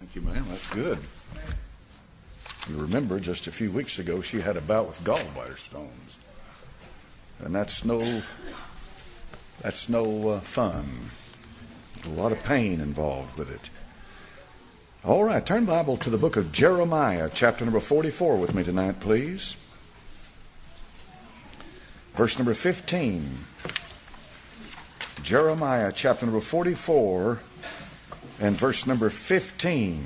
Thank you, ma'am. That's good. You remember just a few weeks ago she had a bout with gallbladder stones. And that's no fun. A lot of pain involved with it. All right, turn Bible to the book of Jeremiah, chapter number 44 with me tonight, please. Verse number 15. Jeremiah, chapter number 44, and verse number 15.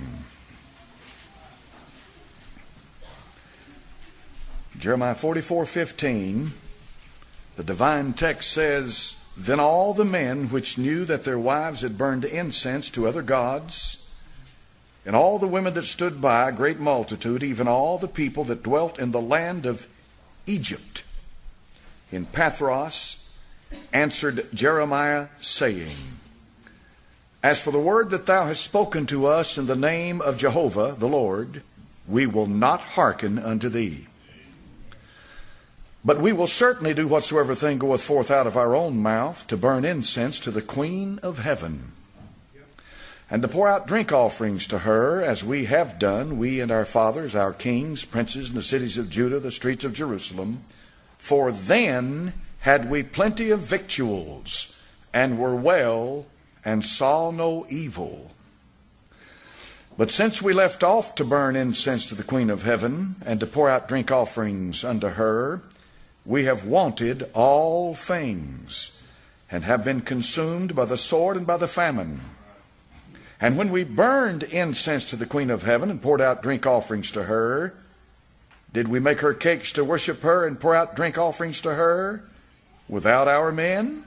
Jeremiah 44:15. The divine text says, "Then all the men which knew that their wives had burned incense to other gods, and all the women that stood by, a great multitude, even all the people that dwelt in the land of Egypt, in Pathros, answered Jeremiah, saying, As for the word that thou hast spoken to us in the name of Jehovah, the Lord, we will not hearken unto thee. But we will certainly do whatsoever thing goeth forth out of our own mouth, to burn incense to the Queen of heaven, and to pour out drink offerings to her, as we have done, we and our fathers, our kings, princes, in the cities of Judah, the streets of Jerusalem. For then had we plenty of victuals, and were well, and saw no evil. But since we left off to burn incense to the Queen of heaven, and to pour out drink offerings unto her, we have wanted all things, and have been consumed by the sword and by the famine. And when we burned incense to the Queen of heaven, and poured out drink offerings to her, did we make her cakes to worship her, and pour out drink offerings to her, without our men?"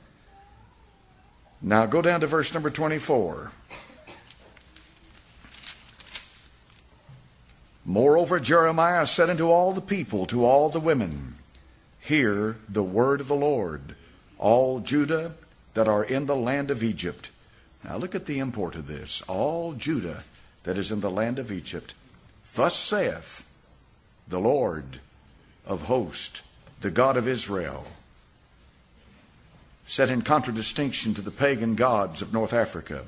Now go down to verse number 24. "Moreover, Jeremiah said unto all the people, to all the women, Hear the word of the Lord, all Judah that are in the land of Egypt." Now look at the import of this. All Judah that is in the land of Egypt. "Thus saith the Lord of hosts, the God of Israel," set in contradistinction to the pagan gods of North Africa.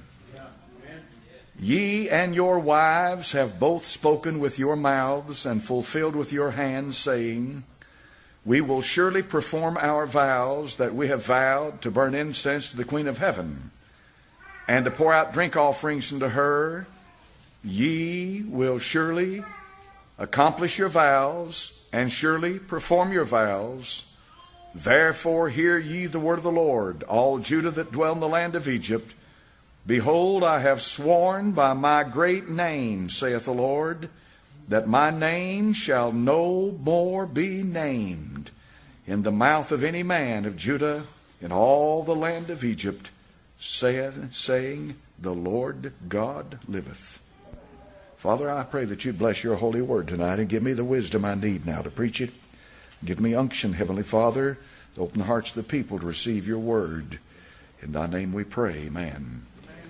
"Ye and your wives have both spoken with your mouths, and fulfilled with your hands, saying, We will surely perform our vows that we have vowed, to burn incense to the Queen of heaven, and to pour out drink offerings unto her. Ye will surely accomplish your vows, and surely perform your vows. Therefore hear ye the word of the Lord, all Judah that dwell in the land of Egypt. Behold, I have sworn by my great name, saith the Lord, that my name shall no more be named in the mouth of any man of Judah in all the land of Egypt, saying, The Lord God liveth." Father, I pray that you bless your holy word tonight, and give me the wisdom I need now to preach it. Give me unction, Heavenly Father, to open the hearts of the people to receive your word. In thy name we pray, amen.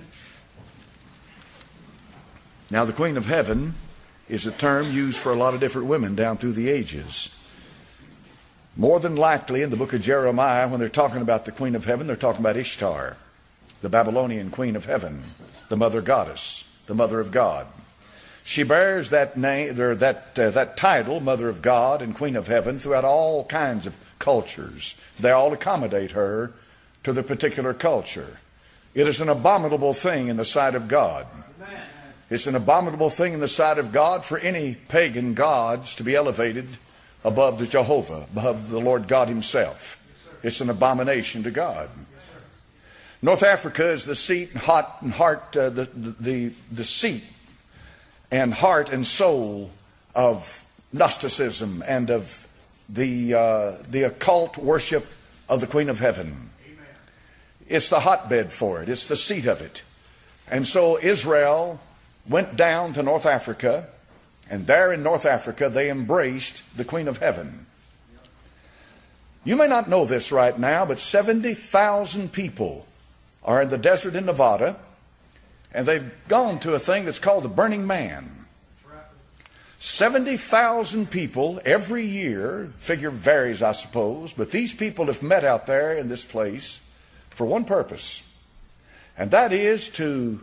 Now, the Queen of heaven is a term used for a lot of different women down through the ages. More than likely, in the book of Jeremiah, when they're talking about the Queen of heaven, they're talking about Ishtar, the Babylonian Queen of heaven, the mother goddess, the mother of God. She bears that name, or that title, Mother of God and Queen of heaven, throughout all kinds of cultures. They all accommodate her to the particular culture. It is an abominable thing in the sight of God. It's an abominable thing in the sight of God for any pagan gods to be elevated above the Jehovah, above the Lord God himself. It's an abomination to God. North Africa is the seat and the seat and heart and soul of Gnosticism and of the occult worship of the Queen of heaven. It's the hotbed for it. It's the seat of it. And so Israel went down to North Africa, and there in North Africa they embraced the Queen of heaven. You may not know this right now, but 70,000 people are in the desert in Nevada, and they've gone to a thing that's called the Burning Man. 70,000 people every year, figure varies I suppose, but these people have met out there in this place for one purpose, and that is to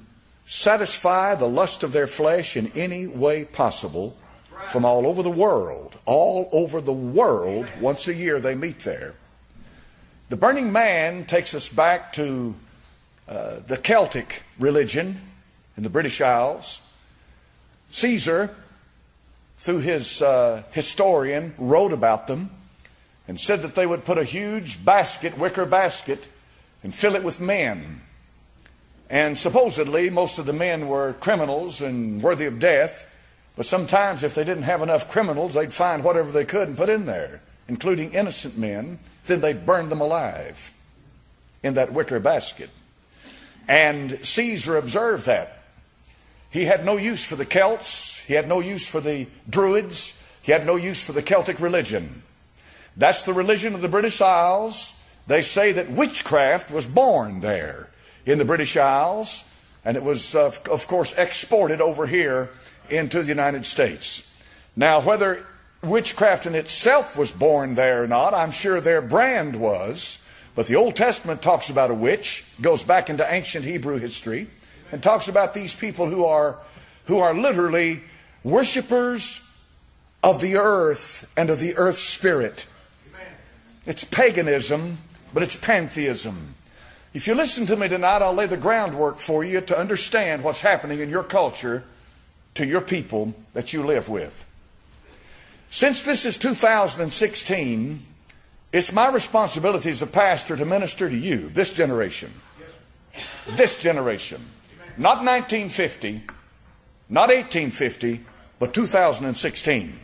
satisfy the lust of their flesh in any way possible from all over the world. All over the world, once a year they meet there. The Burning Man takes us back to the Celtic religion in the British Isles. Caesar, through his historian, wrote about them and said that they would put a huge basket, wicker basket, and fill it with men. And supposedly most of the men were criminals and worthy of death, but sometimes if they didn't have enough criminals, they'd find whatever they could and put in there, including innocent men. Then they'd burn them alive in that wicker basket. And Caesar observed that. He had no use for the Celts. He had no use for the Druids. He had no use for the Celtic religion. That's the religion of the British Isles. They say that witchcraft was born there in the British Isles, and it was, of course, exported over here into the United States. Now, whether witchcraft in itself was born there or not, I'm sure their brand was. But the Old Testament talks about a witch, goes back into ancient Hebrew history, and talks about these people who are literally worshipers of the earth and of the earth spirit. It's paganism, but it's pantheism. If you listen to me tonight, I'll lay the groundwork for you to understand what's happening in your culture to your people that you live with. Since this is 2016, it's my responsibility as a pastor to minister to you, this generation. This generation. Not 1950, not 1850, but 2016.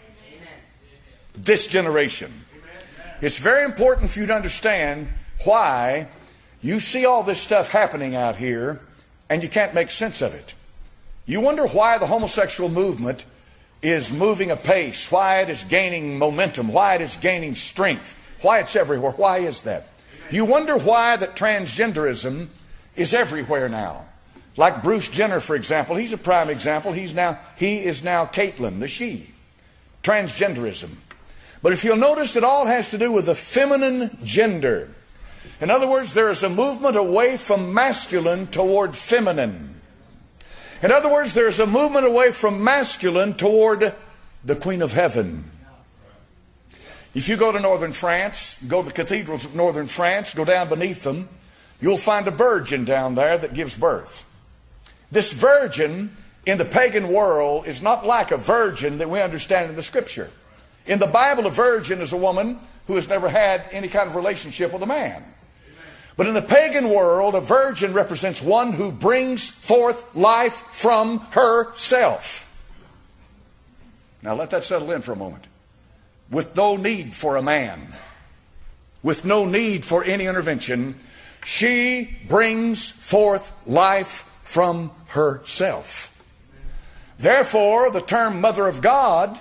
This generation. It's very important for you to understand why you see all this stuff happening out here and you can't make sense of it. You wonder why the homosexual movement is moving apace, why it is gaining momentum, why it is gaining strength, why it's everywhere. Why is that? You wonder why that transgenderism is everywhere now. Like Bruce Jenner, for example, he's a prime example. He is now Caitlyn, the she. Transgenderism. But if you'll notice, it all has to do with the feminine gender. In other words, there is a movement away from masculine toward feminine. In other words, there's a movement away from masculine toward the Queen of Heaven. If you go to northern France, go to the cathedrals of northern France, go down beneath them, you'll find a virgin down there that gives birth. This virgin in the pagan world is not like a virgin that we understand in the Scripture. In the Bible, a virgin is a woman who has never had any kind of relationship with a man. But in the pagan world, a virgin represents one who brings forth life from herself. Now let that settle in for a moment. With no need for a man, with no need for any intervention, she brings forth life from herself. Therefore, the term Mother of God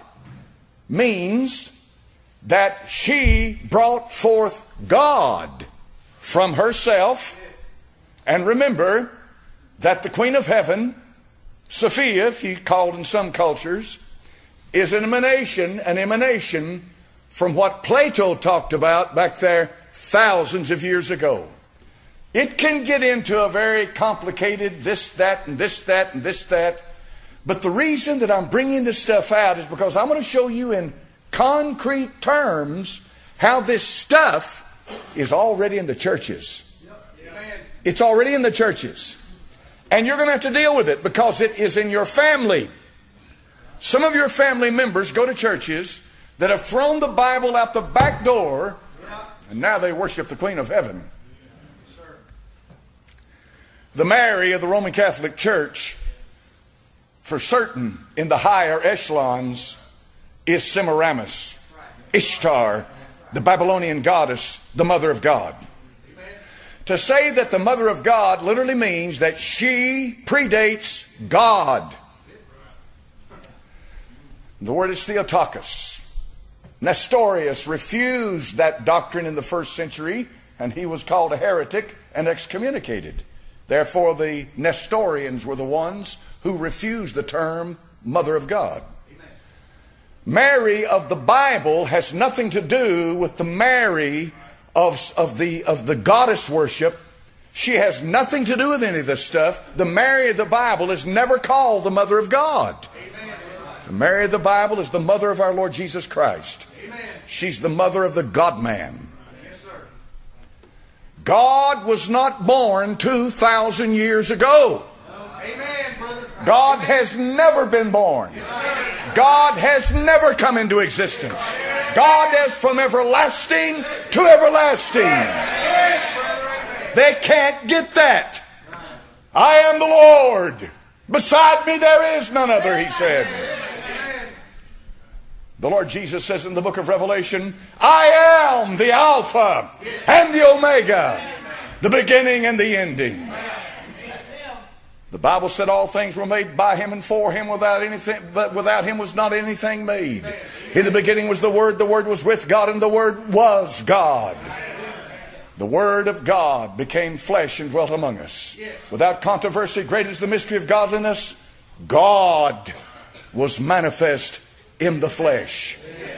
means that she brought forth God from herself. And remember that the Queen of Heaven, Sophia, if you called in some cultures, is an emanation from what Plato talked about back there thousands of years ago. It can get into a very complicated this, that, and this, that, and this, that. But the reason that I'm bringing this stuff out is because I'm going to show you in concrete terms how this stuff is already in the churches. It's already in the churches. And you're going to have to deal with it because it is in your family. Some of your family members go to churches that have thrown the Bible out the back door, and now they worship the Queen of Heaven. The Mary of the Roman Catholic Church, for certain in the higher echelons, is Semiramis, Ishtar, the Babylonian goddess, the Mother of God. To say that the Mother of God literally means that she predates God. The word is Theotokos. Nestorius refused that doctrine in the first century, and he was called a heretic and excommunicated. Therefore, the Nestorians were the ones who refused the term Mother of God. Mary of the Bible has nothing to do with the Mary of the goddess worship She has nothing to do with any of this stuff. The Mary of the Bible is never called the mother of God. The Mary of the Bible is the mother of our Lord Jesus Christ. She's the mother of the God-man. God was not born 2,000 years ago. God has never been born. God has never come into existence. God is from everlasting to everlasting. They can't get that. I am the Lord. Beside me there is none other, he said. The Lord Jesus says in the book of Revelation, I am the Alpha and the Omega, the beginning and the ending. The Bible said all things were made by him and for him, without him was not anything made. In the beginning was the Word was with God, and the Word was God. The Word of God became flesh and dwelt among us. Without controversy, great is the mystery of godliness. God was manifest in the flesh.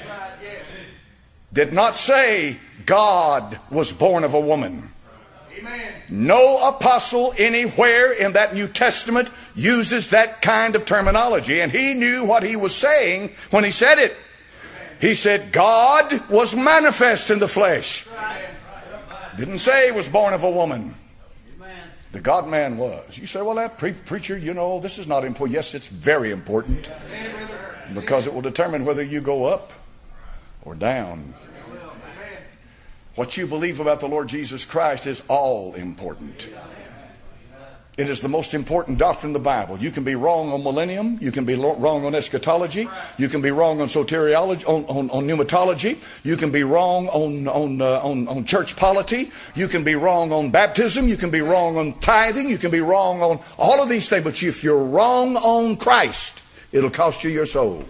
Did not say God was born of a woman. No apostle anywhere in that New Testament uses that kind of terminology, and he knew what he was saying when he said it. He said God was manifest in the flesh. Didn't say he was born of a woman. The God-man was. You say, well, that preacher, you know, this is not important. Yes, it's very important, because it will determine whether you go up or down. What you believe about the Lord Jesus Christ is all important. It is the most important doctrine in the Bible. You can be wrong on millennium. You can be wrong on eschatology. You can be wrong on soteriology, on pneumatology. You can be wrong on church polity. You can be wrong on baptism. You can be wrong on tithing. You can be wrong on all of these things. But if you're wrong on Christ, it'll cost you your soul.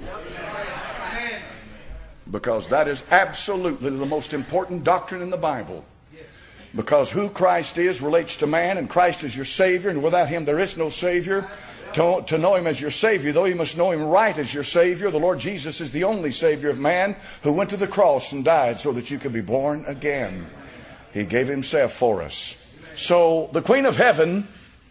Because that is absolutely the most important doctrine in the Bible. Because who Christ is relates to man, and Christ is your Savior, and without Him there is no Savior. To know Him as your Savior, though you must know Him right as your Savior, the Lord Jesus is the only Savior of man who went to the cross and died so that you could be born again. He gave Himself for us. So the Queen of Heaven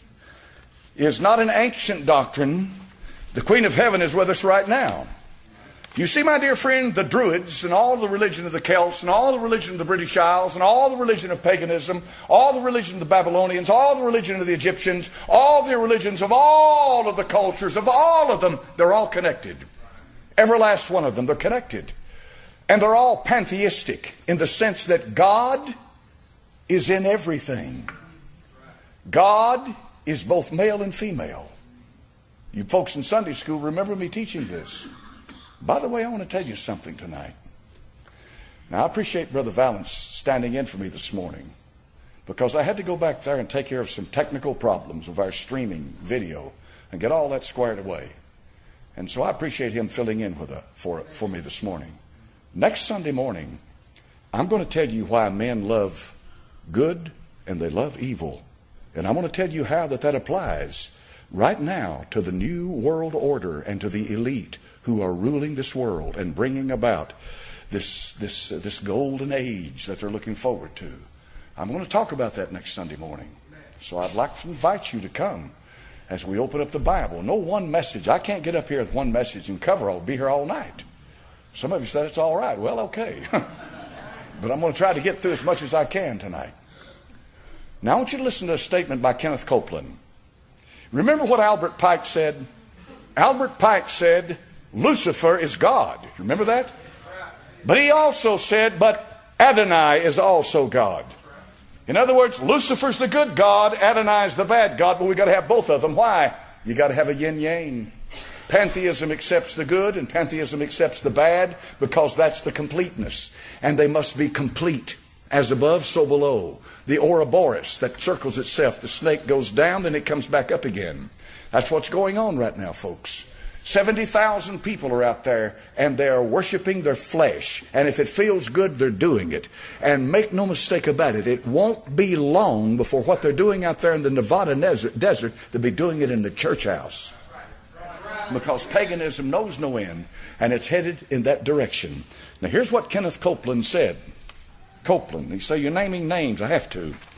is not an ancient doctrine. The Queen of Heaven is with us right now. You see, my dear friend, the Druids and all the religion of the Celts and all the religion of the British Isles and all the religion of paganism, all the religion of the Babylonians, all the religion of the Egyptians, all the religions of all of the cultures, of all of them, they're all connected. Every last one of them, they're connected. And they're all pantheistic in the sense that God is in everything. God is both male and female. You folks in Sunday school remember me teaching this. By the way, I want to tell you something tonight. Now, I appreciate Brother Valance standing in for me this morning, because I had to go back there and take care of some technical problems of our streaming video and get all that squared away. And so I appreciate him filling in for me this morning. Next Sunday morning, I'm going to tell you why men love good and they love evil. And I want to tell you how that applies right now to the new world order and to the elite who are ruling this world and bringing about this golden age that they're looking forward to. I'm going to talk about that next Sunday morning. So I'd like to invite you to come as we open up the Bible. No one message. I can't get up here with one message and cover. I'll be here all night. Some of you said it's all right. Well, okay. But I'm going to try to get through as much as I can tonight. Now I want you to listen to a statement by Kenneth Copeland. Remember what Albert Pike said? Albert Pike said, Lucifer is God. Remember that? But he also said, but Adonai is also God. In other words, Lucifer's the good God, Adonai's the bad God, but we've got to have both of them. Why? You got to have a yin-yang. Pantheism accepts the good and pantheism accepts the bad, because that's the completeness. And they must be complete. As above, so below. The Ouroboros that circles itself. The snake goes down, then it comes back up again. That's what's going on right now, folks. 70,000 people are out there, and they are worshiping their flesh. And if it feels good, they're doing it. And make no mistake about it, it won't be long before what they're doing out there in the Nevada desert, they'll be doing it in the church house. Because paganism knows no end, and it's headed in that direction. Now here's what Kenneth Copeland said. Copeland, you say you're naming names, I have to.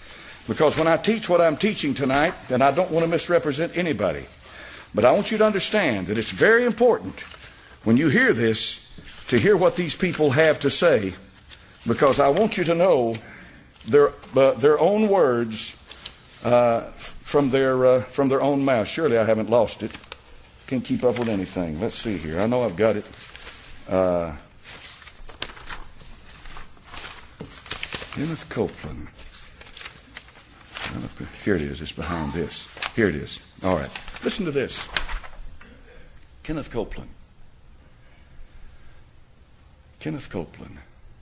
Because when I teach what I'm teaching tonight, and I don't want to misrepresent anybody, but I want you to understand that it's very important when you hear this to hear what these people have to say, because I want you to know their own words from their own mouth. Surely I haven't lost it. Can't keep up with anything. Let's see here. I know I've got it. Kenneth Copeland. Here it is. It's behind this. Here it is. All right. Listen to this. Kenneth Copeland. Kenneth Copeland.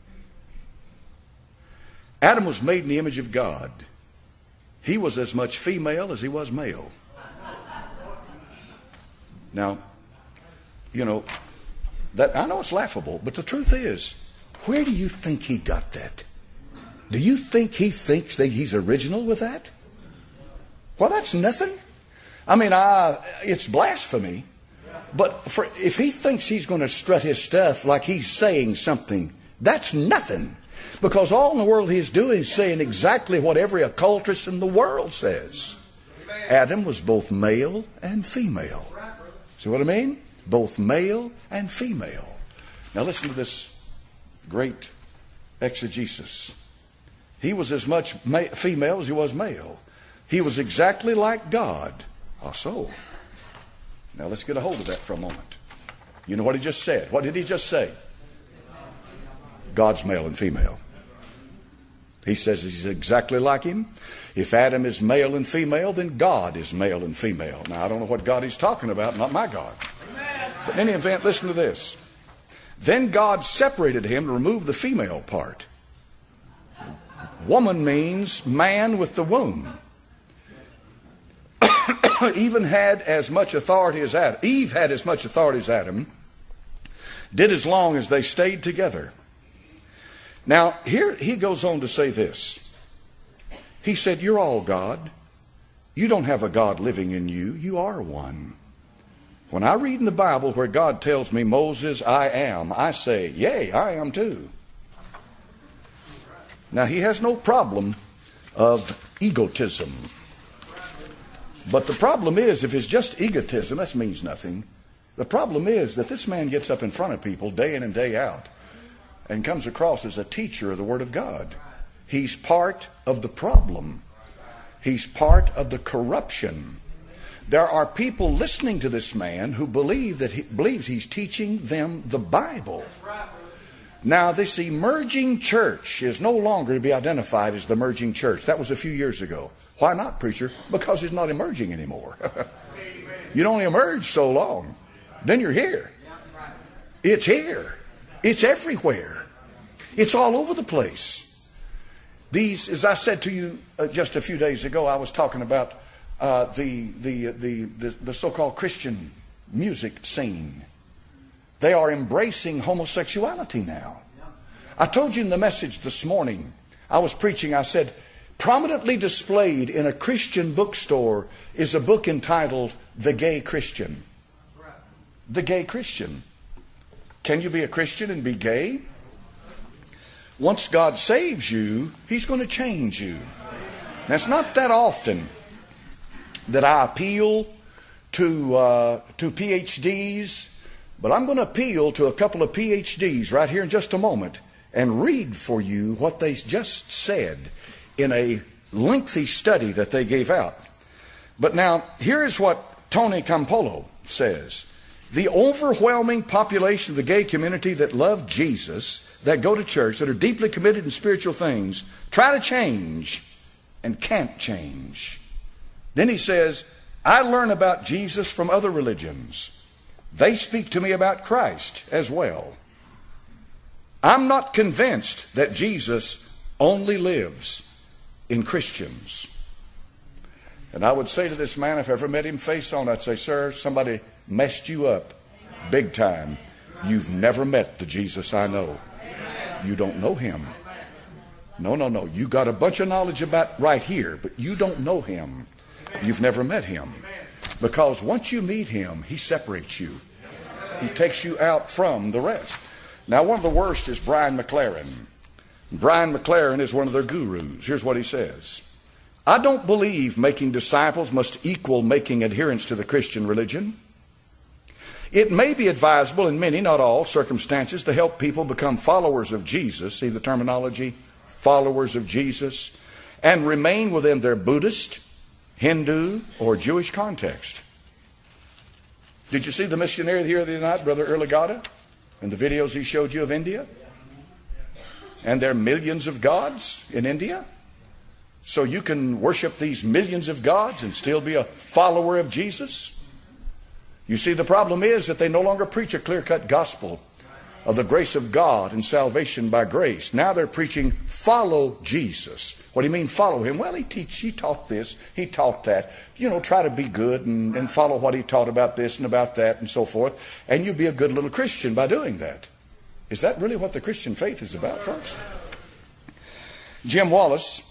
Adam was made in the image of God. He was as much female as he was male. Now, you know, that I know it's laughable, but the truth is, where do you think he got that? Do you think he thinks that he's original with that? Well, that's nothing. I mean, it's blasphemy. But if he thinks he's going to strut his stuff like he's saying something, that's nothing. Because all in the world he's doing is saying exactly what every occultist in the world says. Adam was both male and female. See what I mean? Both male and female. Now listen to this great exegesis. He was as much female as he was male. He was exactly like God. Ah, so. Now let's get a hold of that for a moment. You know what he just said? What did he just say? God's male and female. He says he's exactly like him. If Adam is male and female, then God is male and female. Now I don't know what God he's talking about, not my God. But in any event, listen to this. Then God separated him to remove the female part. Woman means man with the womb. Even had as much authority as Adam. Eve had as much authority as Adam. Did as long as they stayed together. Now, here he goes on to say this. He said, you're all God. You don't have a God living in you. You are one. When I read in the Bible where God tells me, Moses, I am, I say, yea, I am too. Now, he has no problem of egotism. But the problem is, if it's just egotism, that means nothing. The problem is that this man gets up in front of people day in and day out and comes across as a teacher of the Word of God. He's part of the problem. He's part of the corruption. There are people listening to this man who believe that he believes he's teaching them the Bible. Now, this emerging church is no longer to be identified as the emerging church. That was a few years ago. Why not, preacher? Because it's not emerging anymore. You'd only emerge so long. Then you're here. It's here. It's everywhere. It's all over the place. These, as I said to you just a few days ago, I was talking about the so-called Christian music scene. They are embracing homosexuality now. I told you in the message this morning, I was preaching, I said, prominently displayed in a Christian bookstore is a book entitled The Gay Christian. The Gay Christian. Can you be a Christian and be gay? Once God saves you, He's going to change you. Now, it's not that often that I appeal to PhDs, but I'm going to appeal to a couple of PhDs right here in just a moment and read for you what they just said in a lengthy study that they gave out. But now, here is what Tony Campolo says. The overwhelming population of the gay community that love Jesus, that go to church, that are deeply committed in spiritual things, try to change and can't change. Then he says, I learn about Jesus from other religions. They speak to me about Christ as well. I'm not convinced that Jesus only lives in Christians. And I would say to this man, if I ever met him face on, I'd say, sir, somebody messed you up big time. You've never met the Jesus I know. You don't know him. No. You got a bunch of knowledge about right here, but you don't know him. You've never met him. Because once you meet him, he separates you. He takes you out from the rest. Now, one of the worst is Brian McLaren. Brian McLaren is one of their gurus. Here's what he says. I don't believe making disciples must equal making adherents to the Christian religion. It may be advisable in many, not all, circumstances to help people become followers of Jesus, see the terminology, followers of Jesus, and remain within their Buddhist, Hindu, or Jewish context. Did you see the missionary here the other night, Brother Urligata, and the videos he showed you of India? And there are millions of gods in India. So you can worship these millions of gods and still be a follower of Jesus? You see, the problem is that they no longer preach a clear-cut gospel of the grace of God and salvation by grace. Now they're preaching, follow Jesus. What do you mean, follow him? Well, he taught this, he taught that. Try to be good and follow what he taught about this and about that and so forth. And you'll be a good little Christian by doing that. Is that really what the Christian faith is about, folks? Jim Wallace,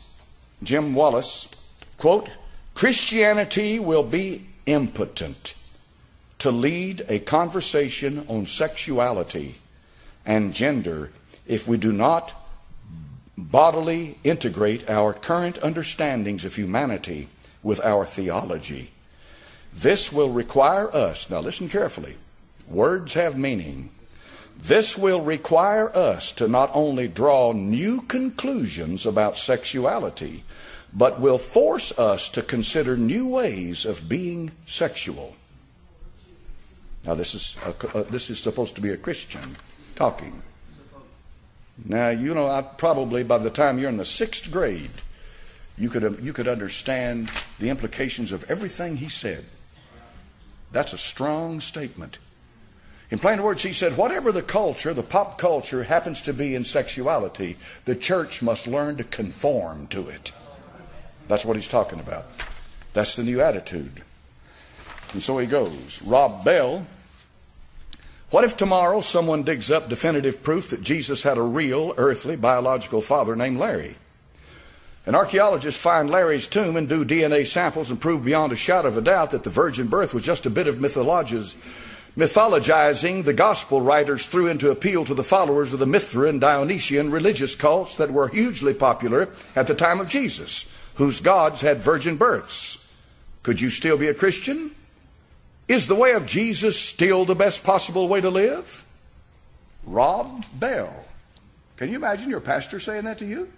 quote, Christianity will be impotent to lead a conversation on sexuality and gender if we do not bodily integrate our current understandings of humanity with our theology. This will require us, now listen carefully, words have meaning. This will require us to not only draw new conclusions about sexuality, but will force us to consider new ways of being sexual. Now this is supposed to be a Christian talking. Now, I probably by the time you're in the 6th grade, you could understand the implications of everything he said. That's a strong statement. In plain words, he said, whatever the culture, the pop culture happens to be in sexuality, the church must learn to conform to it. That's what he's talking about. That's the new attitude. And so he goes. Rob Bell, what if tomorrow someone digs up definitive proof that Jesus had a real, earthly, biological father named Larry? And archaeologists find Larry's tomb and do DNA samples and prove beyond a shadow of a doubt that the virgin birth was just a bit of mythologizing the gospel writers threw in to appeal to the followers of the Mithra and Dionysian religious cults that were hugely popular at the time of Jesus, whose gods had virgin births. Could you still be a Christian? Is the way of Jesus still the best possible way to live? Rob Bell. Can you imagine your pastor saying that to you?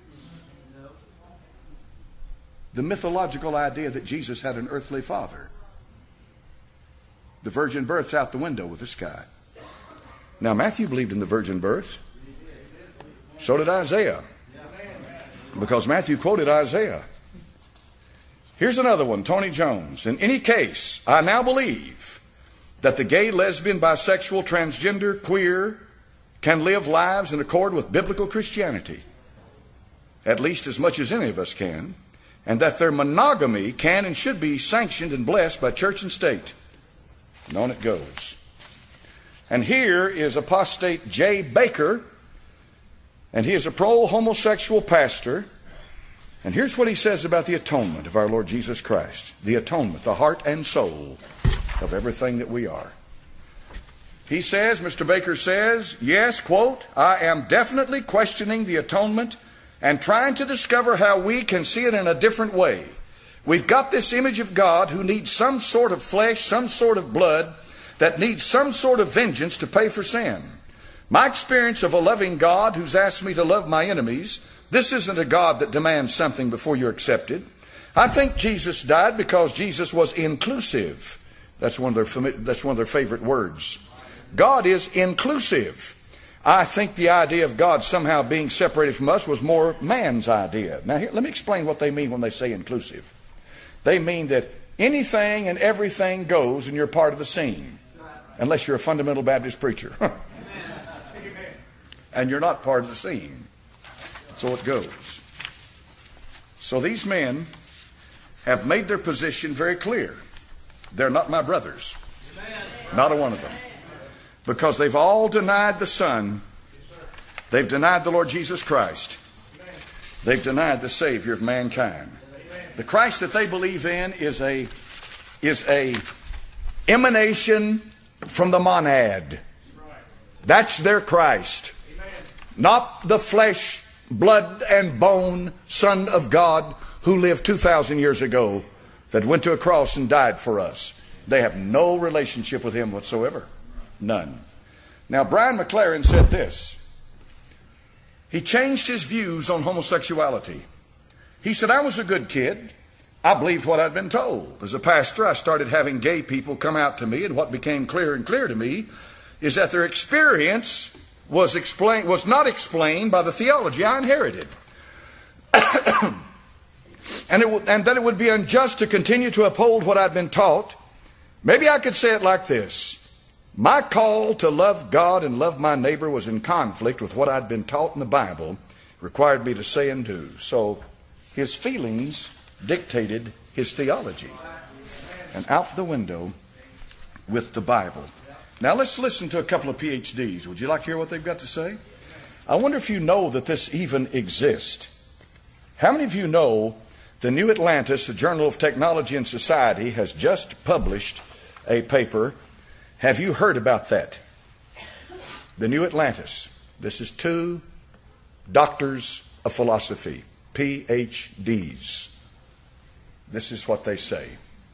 The mythological idea that Jesus had an earthly father. The virgin birth's out the window with this guy. Now, Matthew believed in the virgin birth. So did Isaiah. Because Matthew quoted Isaiah. Here's another one, Tony Jones. In any case, I now believe that the gay, lesbian, bisexual, transgender, queer can live lives in accord with biblical Christianity, at least as much as any of us can, and that their monogamy can and should be sanctioned and blessed by church and state. And on it goes. And here is apostate Jay Baker, and he is a pro-homosexual pastor. And here's what he says about the atonement of our Lord Jesus Christ. The atonement, the heart and soul of everything that we are. He says, Mr. Baker says, yes, quote, I am definitely questioning the atonement and trying to discover how we can see it in a different way. We've got this image of God who needs some sort of flesh, some sort of blood, that needs some sort of vengeance to pay for sin. My experience of a loving God who's asked me to love my enemies, this isn't a God that demands something before you're accepted. I think Jesus died because Jesus was inclusive. That's one of their favorite words. God is inclusive. I think the idea of God somehow being separated from us was more man's idea. Now, here, let me explain what they mean when they say inclusive. They mean that anything and everything goes and you're part of the scene. Unless you're a fundamental Baptist preacher. And you're not part of the scene. So it goes. So these men have made their position very clear. They're not my brothers. Not a one of them. Because they've all denied the Son. They've denied the Lord Jesus Christ. They've denied the Savior of mankind. The Christ that they believe in is a emanation from the monad. That's their Christ. Not the flesh, blood, and bone Son of God who lived 2,000 years ago that went to a cross and died for us. They have no relationship with him whatsoever. None. Now, Brian McLaren said this. He changed his views on homosexuality. He said, I was a good kid. I believed what I'd been told. As a pastor, I started having gay people come out to me, and what became clearer and clearer to me is that their experience was not explained by the theology I inherited. and that it would be unjust to continue to uphold what I'd been taught. Maybe I could say it like this. My call to love God and love my neighbor was in conflict with what I'd been taught in the Bible, required me to say and do. So his feelings dictated his theology. And out the window with the Bible. Now let's listen to a couple of PhDs. Would you like to hear what they've got to say? I wonder if you know that this even exists. How many of you know the New Atlantis, the Journal of Technology and Society, has just published a paper? Have you heard about that? The New Atlantis. This is 2 doctors of philosophy, PhDs. This is what they say.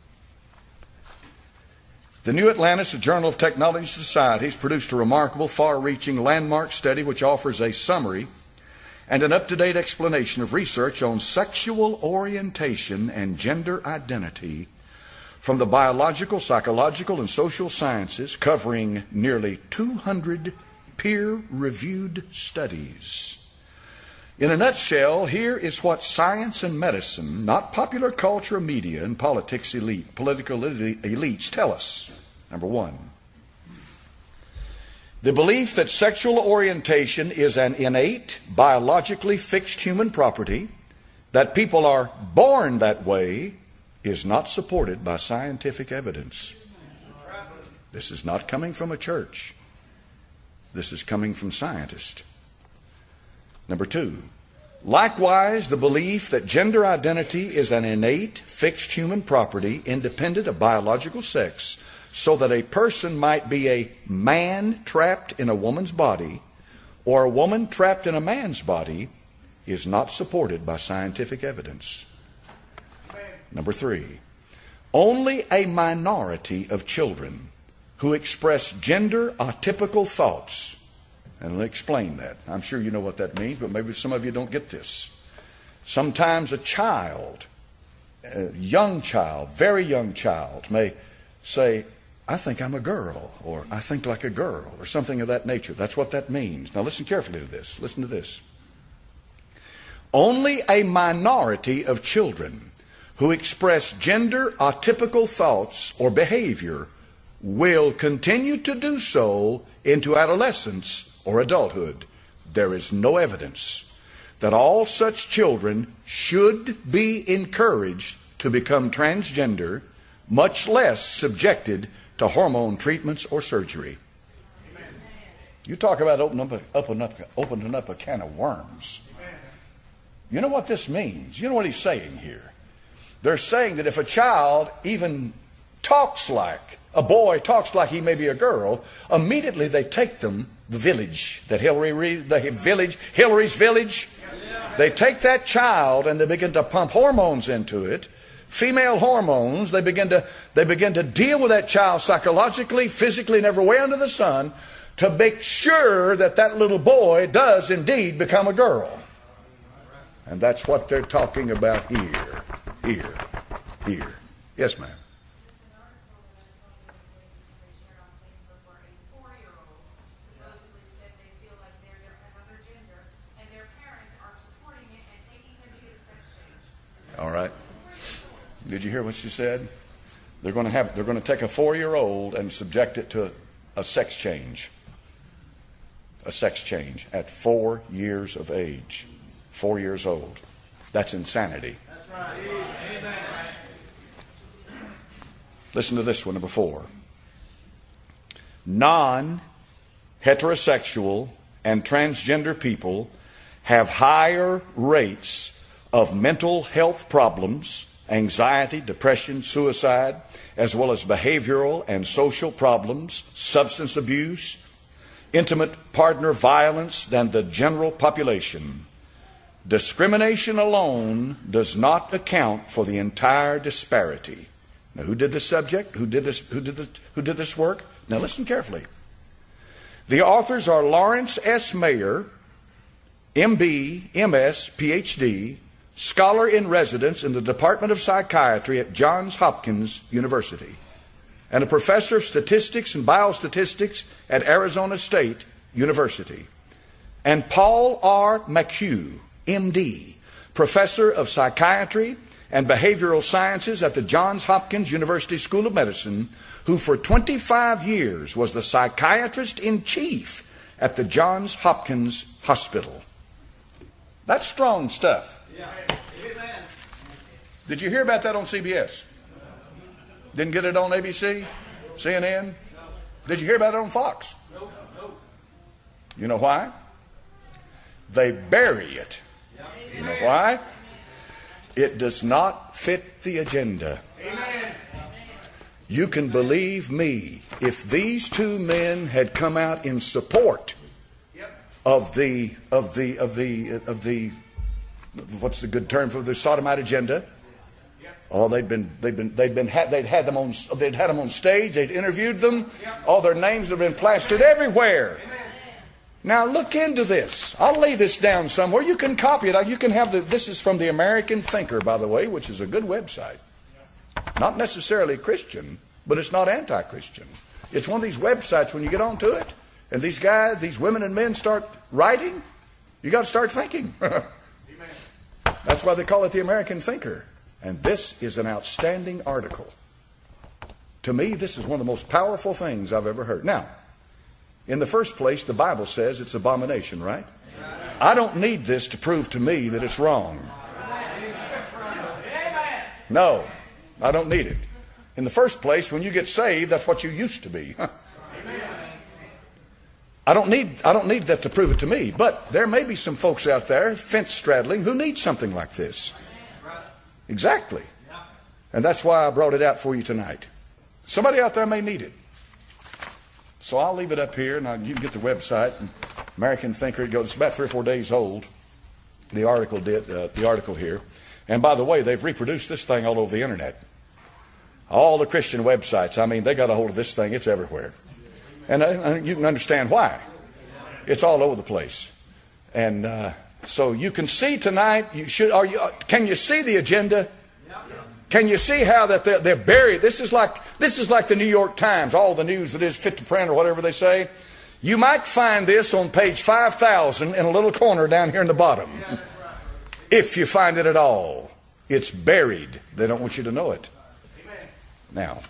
The New Atlantis, the Journal of Technology and Society, has produced a remarkable, far-reaching landmark study which offers a summary and an up-to-date explanation of research on sexual orientation and gender identity from the biological, psychological, and social sciences, covering nearly 200 peer-reviewed studies. In a nutshell, here is what science and medicine, not popular culture, media, and political elites tell us. Number 1, the belief that sexual orientation is an innate, biologically fixed human property, that people are born that way, is not supported by scientific evidence. This is not coming from a church. This is coming from scientists. Number 2, likewise, the belief that gender identity is an innate, fixed human property independent of biological sex, so that a person might be a man trapped in a woman's body or a woman trapped in a man's body, is not supported by scientific evidence. Number 3, only a minority of children who express gender atypical thoughts. And I'll explain that. I'm sure you know what that means, but maybe some of you don't get this. Sometimes a child, a young child, very young child, may say, I think I'm a girl, or I think like a girl, or something of that nature. That's what that means. Now listen carefully to this. Listen to this. Only a minority of children who express gender atypical thoughts or behavior will continue to do so into adolescence or adulthood. There is no evidence that all such children should be encouraged to become transgender, much less subjected to hormone treatments or surgery. Amen. You talk about opening up a can of worms. Amen. You know what this means? You know what he's saying here? They're saying that if a child even talks like a boy, talks like he may be a girl, immediately they take them, the village, Hillary's village. They take that child and they begin to pump hormones into it. Female hormones, they begin to deal with that child psychologically, physically, and every way under the sun to make sure that that little boy does indeed become a girl. And that's what they're talking about here. Yes, ma'am. All right. Did you hear what she said? They're going to take a 4-year-old and subject it to a sex change. A sex change at 4 years of age. 4 years old. That's insanity. That's right. Amen. Listen to this one, number 4. Non-heterosexual and transgender people have higher rates of mental health problems, anxiety, depression, suicide, as well as behavioral and social problems, substance abuse, intimate partner violence than the general population. discrimination alone does not account for the entire disparity. Now, who did this subject? Who did this work? Now, listen carefully. The authors are Lawrence S. Mayer, M.B., M.S., Ph.D., scholar in residence in the Department of Psychiatry at Johns Hopkins University, and a professor of statistics and biostatistics at Arizona State University, and Paul R. McHugh, M.D., professor of psychiatry and behavioral sciences at the Johns Hopkins University School of Medicine, who for 25 years was the psychiatrist in chief at the Johns Hopkins Hospital. That's strong stuff. Did you hear about that on CBS? Didn't get it on ABC? CNN? Did you hear about it on Fox? You know why? They bury it. You know why? It does not fit the agenda. You can believe me, if these two men had come out in support of the what's the good term for the sodomite agenda? Oh, they'd had them on stage, they'd interviewed them, all their names have been plastered everywhere. Now look into this. I'll lay this down somewhere. You can copy it. You can have this is from the American Thinker, by the way, which is a good website. Not necessarily Christian, but it's not anti-Christian. It's one of these websites when you get onto it, and these guys, these women and men start writing, you got to start thinking. That's why they call it the American Thinker. And this is an outstanding article. To me, this is one of the most powerful things I've ever heard. Now, in the first place, the Bible says it's abomination, right? I don't need this to prove to me that it's wrong. No, I don't need it. In the first place, when you get saved, that's what you used to be. I don't need that to prove it to me. But there may be some folks out there, fence straddling, who need something like this. Exactly. And that's why I brought it out for you tonight. Somebody out there may need it. So I'll leave it up here, and you can get the website. American Thinker. It's about 3 or 4 days old. The article here. And by the way, they've reproduced this thing all over the internet. All the Christian websites. I mean, they got a hold of this thing. It's everywhere. And you can understand why. It's all over the place. And so you can see tonight. Can you see the agenda? Can you see how that they're buried? This is like the New York Times. All the news that is fit to print or whatever they say. You might find this on page 5,000 in a little corner down here in the bottom. If you find it at all. It's buried. They don't want you to know it. Now,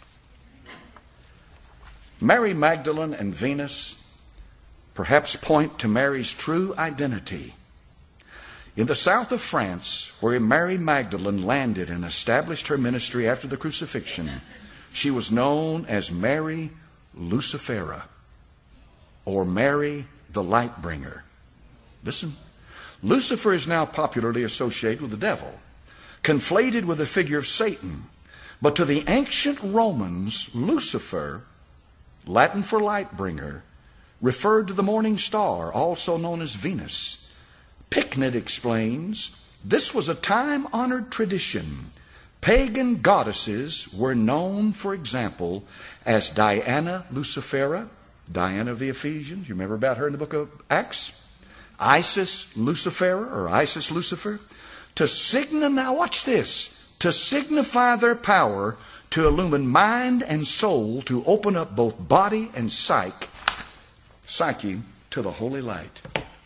Mary Magdalene and Venus perhaps point to Mary's true identity. In the south of France, where Mary Magdalene landed and established her ministry after the crucifixion, she was known as Mary Lucifera, or Mary the Light Bringer. Listen, Lucifer is now popularly associated with the devil, conflated with the figure of Satan. But to the ancient Romans, Lucifer, Latin for light bringer, referred to the morning star, also known as Venus. Picknett explains, this was a time-honored tradition. Pagan goddesses were known, for example, as Diana Lucifera, Diana of the Ephesians. You remember about her in the book of Acts? Isis Lucifera, or Isis Lucifer. Now watch this. To signify their power to illumine mind and soul, to open up both body and psyche to the holy light.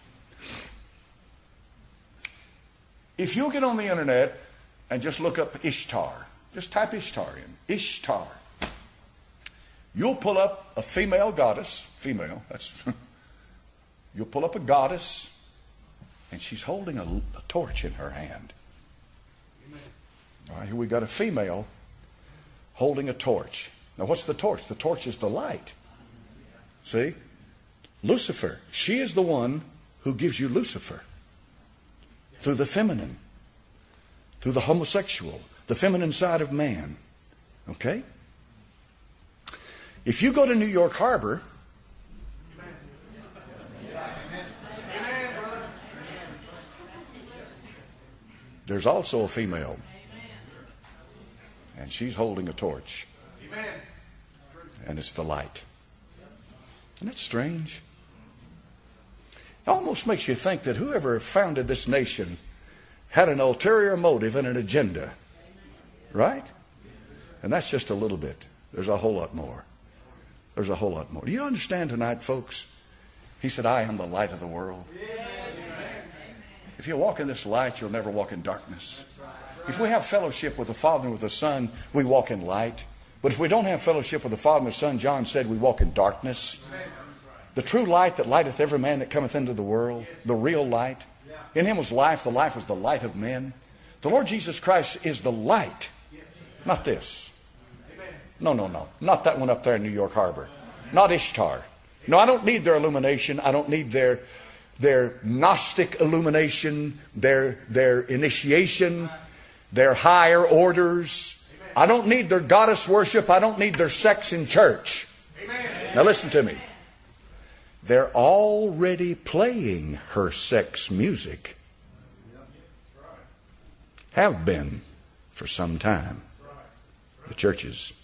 If you'll get on the internet and just look up Ishtar, just type Ishtar in, Ishtar, you'll pull up a female goddess, you'll pull up a goddess, and she's holding a torch in her hand. All right, here we got a female holding a torch. Now, what's the torch? The torch is the light. See? Lucifer. She is the one who gives you Lucifer. Through the feminine. Through the homosexual. The feminine side of man. Okay? If you go to New York Harbor, there's also a female. And she's holding a torch. And it's the light. Isn't that strange? It almost makes you think that whoever founded this nation had an ulterior motive and an agenda. Right? And that's just a little bit. There's a whole lot more. There's a whole lot more. Do you understand tonight, folks? He said, I am the light of the world. If you walk in this light, you'll never walk in darkness. If we have fellowship with the Father and with the Son, we walk in light. But if we don't have fellowship with the Father and the Son, John said, we walk in darkness. The true light that lighteth every man that cometh into the world, the real light. In him was life, the life was the light of men. The Lord Jesus Christ is the light. Not this. No. Not that one up there in New York Harbor. Not Ishtar. No, I don't need their illumination. I don't need their Gnostic illumination, their initiation, their higher orders. I don't need their goddess worship. I don't need their sex in church. Now listen to me. They're already playing her sex music. Have been for some time. The churches.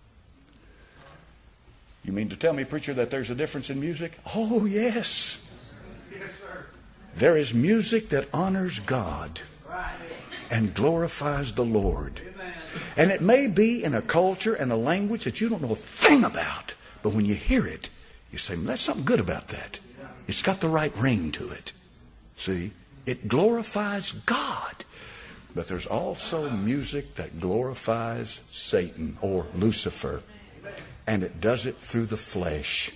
You mean to tell me, preacher, that there's a difference in music? Oh, yes. There is music that honors God and glorifies the Lord. And it may be in a culture and a language that you don't know a thing about. But when you hear it, you say, that's something good about that. It's got the right ring to it. See, it glorifies God. But there's also music that glorifies Satan or Lucifer. And it does it through the flesh.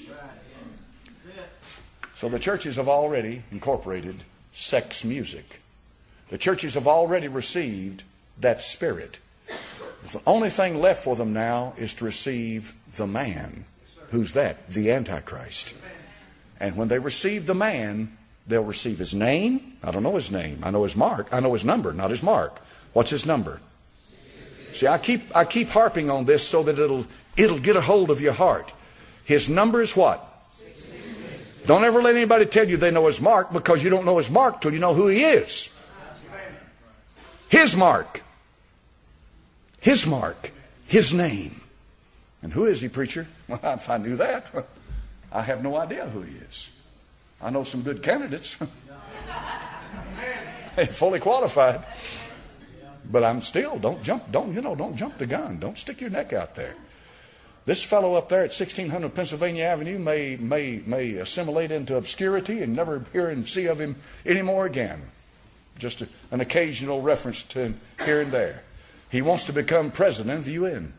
So the churches have already incorporated sex music. The churches have already received that spirit. The only thing left for them now is to receive the man. Who's that? The Antichrist. And when they receive the man, they'll receive his name. I don't know his name. I know his mark. I know his number, not his mark. What's his number? See, I keep harping on this so that it'll get a hold of your heart. His number is what? Don't ever let anybody tell you they know his mark, because you don't know his mark till you know who he is. His mark. His mark. His name. And who is he, preacher? Well, if I knew that, I have no idea who he is. I know some good candidates. They're fully qualified. But I'm still, don't jump the gun. Don't stick your neck out there. This fellow up there at 1600 Pennsylvania Avenue may assimilate into obscurity and never hear and see of him anymore again. Just an occasional reference to him here and there. He wants to become president of the UN.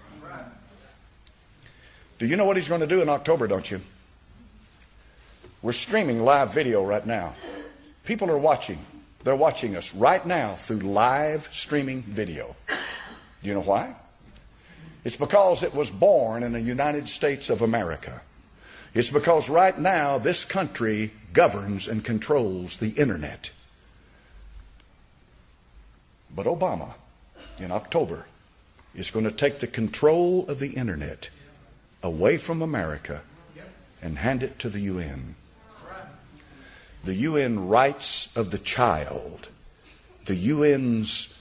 Do you know what he's going to do in October, don't you? We're streaming live video right now. People are watching. They're watching us right now through live streaming video. Do you know why? It's because it was born in the United States of America. It's because right now this country governs and controls the internet. But Obama, in October, is going to take the control of the internet away from America and hand it to the UN. The UN rights of the child, the UN's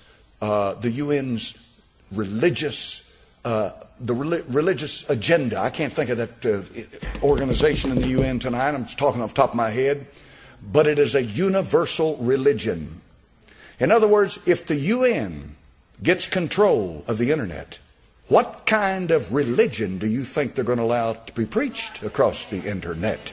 religious religious agenda. I can't think of that organization in the UN tonight. I'm just talking off the top of my head. But it is a universal religion. In other words, if the UN gets control of the internet, what kind of religion do you think they're going to allow to be preached across the internet?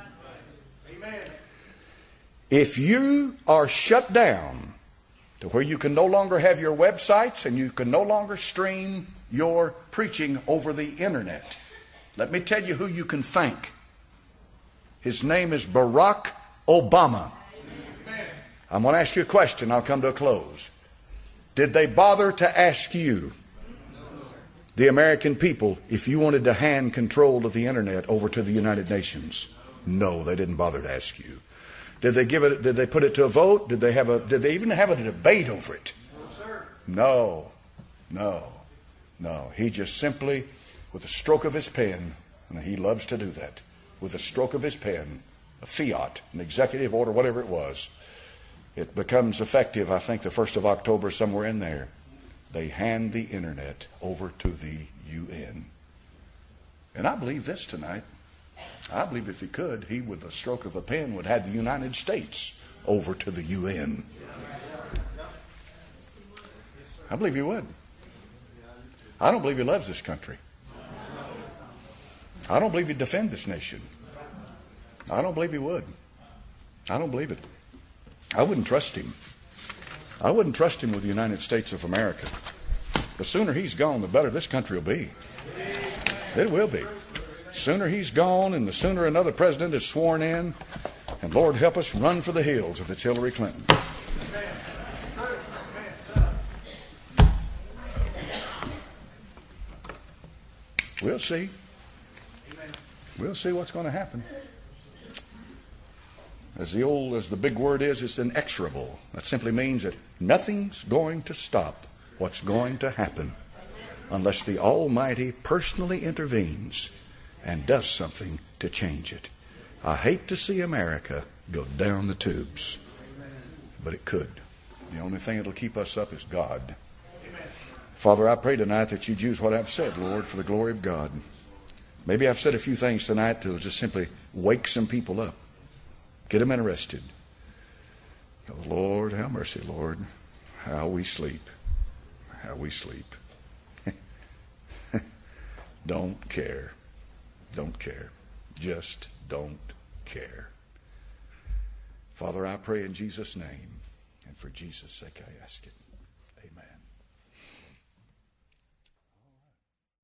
If you are shut down to where you can no longer have your websites and you can no longer stream your preaching over the internet, let me tell you who you can thank. His name is Barack Obama. I'm going to ask you a question. I'll come to a close. Did they bother to ask you, the American people, if you wanted to hand control of the internet over to the United Nations? No, they didn't bother to ask you. Did they give it? Did they put it to a vote? Did they even have a debate over it? No, sir. No. He just simply, with a stroke of his pen, and he loves to do that, with a stroke of his pen, a fiat, an executive order, whatever it was, It becomes effective, I think, the 1st of October, somewhere in there. They hand the internet over to the UN. And I believe this tonight. I believe if he could, he, with the stroke of a pen, would have the United States over to the UN. I believe he would. I don't believe he loves this country. I don't believe he'd defend this nation. I don't believe he would. I don't believe it. I wouldn't trust him. I wouldn't trust him with the United States of America. The sooner he's gone, the better this country will be. It will be. The sooner he's gone and the sooner another president is sworn in, and Lord help us, run for the hills if it's Hillary Clinton. We'll see. We'll see what's going to happen. As the big word is, it's inexorable. That simply means that nothing's going to stop what's going to happen unless the Almighty personally intervenes and does something to change it. I hate to see America go down the tubes, but it could. The only thing that'll keep us up is God. Father, I pray tonight that you'd use what I've said, Lord, for the glory of God. Maybe I've said a few things tonight that will just simply wake some people up. Get them interested. Oh, Lord, have mercy, Lord. How we sleep. How we sleep. Don't care. Don't care. Just don't care. Father, I pray in Jesus' name, and for Jesus' sake I ask it.